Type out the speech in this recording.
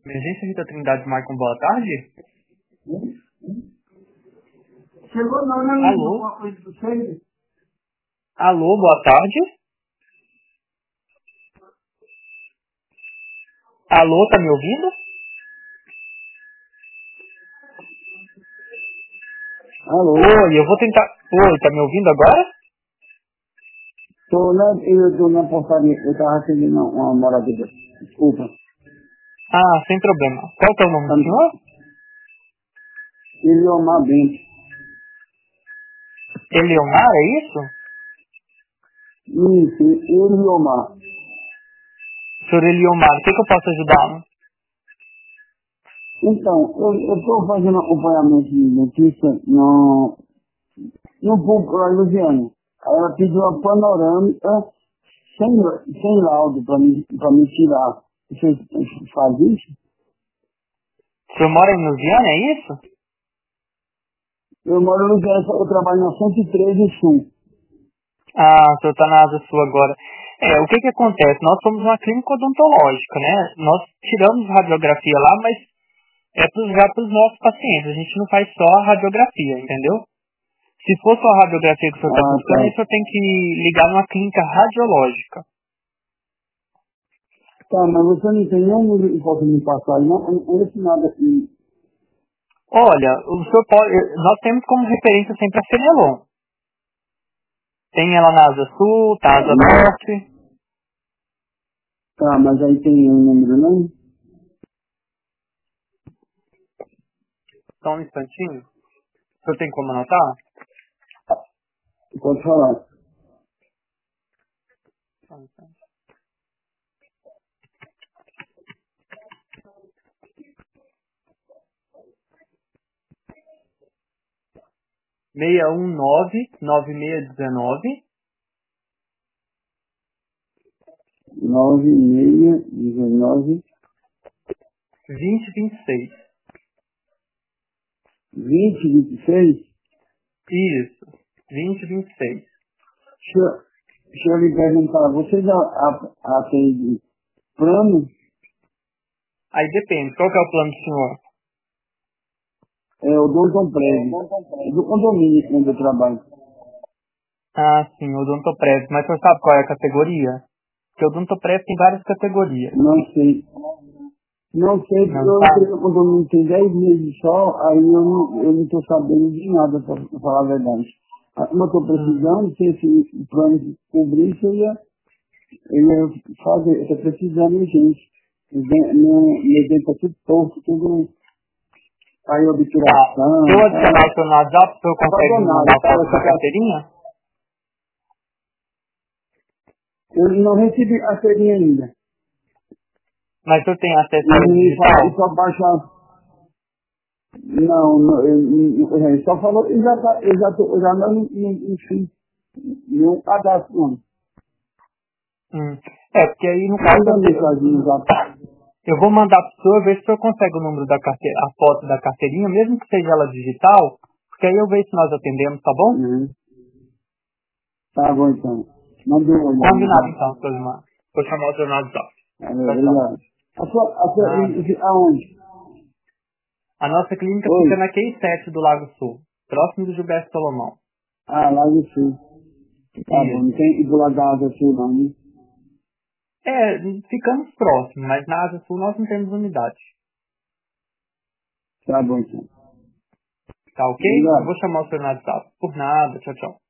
Emergência Rita Trindade Maicon, boa tarde. Chegou não, né? Alô? Alguma coisa do centro? Alô, boa tarde. Alô, tá me ouvindo? Alô? Oi, eu vou tentar... Oi, tá me ouvindo agora? Eu tô na portaria, eu tava recebendo uma moradora. Desculpa. Ah, sem problema. Qual que é o nome do senhor? Eliomar Bento. Eleomar, é isso? Isso, Eliomar. Senhor Eleomar, o que eu posso ajudá-lo? Então, eu tô fazendo acompanhamento de notícia no público lá em Lusiana. Aí ela pediu uma panorâmica sem laudo pra me tirar. Você faz isso? O senhor mora em Lusiana, é isso? Eu moro em Lusiana, eu trabalho na 113 Sul. Ah, o senhor tá na Asa Sul agora. O que acontece? Nós somos uma clínica odontológica, né? Nós tiramos radiografia lá, mas já para os nossos pacientes. A gente não faz só a radiografia, entendeu? Se for só a radiografia que o senhor está buscando, aí o senhor tem que ligar numa clínica radiológica. Tá, mas você não tem nenhum número que possa me passar aí, não é nada aqui. Olha, o senhor pode, nós temos como referência sempre a Fenelon. Tem ela na Asa Sul, tá Asa Norte. Tá, mas aí tem um número não? Só um instantinho. O senhor tem como anotar? Pode falar. Só um instante. 619-9619-2026. 9619 2026. Isso, 2026. Deixa eu lhe perguntar, vocês atendem plano? Aí depende, qual que é o plano do senhor? É o Doutor Prévio. É do condomínio onde eu trabalho. Ah, sim, Odontoprev. Mas o senhor sabe qual é a categoria? Porque o Odontoprev tem várias categorias. Não sei. Não sei, porque Não eu sabe? entrei no condomínio tem 10 meses só, aí eu não estou sabendo de nada, pra falar a verdade. Ah, como eu estou precisando, se esse plano cobrisse, eu ia fazer, eu estou precisando urgente. Meu dente está tudo torto, tudo aí Tá. obturação, Se eu adicionar o seu no WhatsApp, o senhor consegue me abandonado, mandar a sabe? foto da carteirinha? Eu não recebi a serinha ainda. Mas o senhor tem acesso Mas ao ele falou que digital? só baixar. Não, ele só falou, eu já não fiz nenhum cadastro, não. Porque aí no caso Manda mensagem no zap. eu vou mandar pro senhor, ver se o senhor consegue o número da carteira, a foto da carteirinha, mesmo que seja ela digital, porque aí eu vejo se nós atendemos, tá bom? Uhum. Tá bom, então. Manda uma olhada no Combinado zap. então, senhor Gilmar. Vou chamar o senhor no WhatsApp. Valeu, Tchau, tchau. obrigado. Nada. Aonde? A nossa clínica fica Oi? na Q7 do Lago Sul, próximo do Gilberto Solomão. Ah, lá do sul. Tá bom, não Isso. tem do lado da Asa Sul, não, né? Ficamos próximos, mas na Asa Sul nós não temos unidade. Tá bom, então. Tá ok? Eu Obrigado. vou chamar o senhor no WhatsApp. Por nada. Tchau, tchau.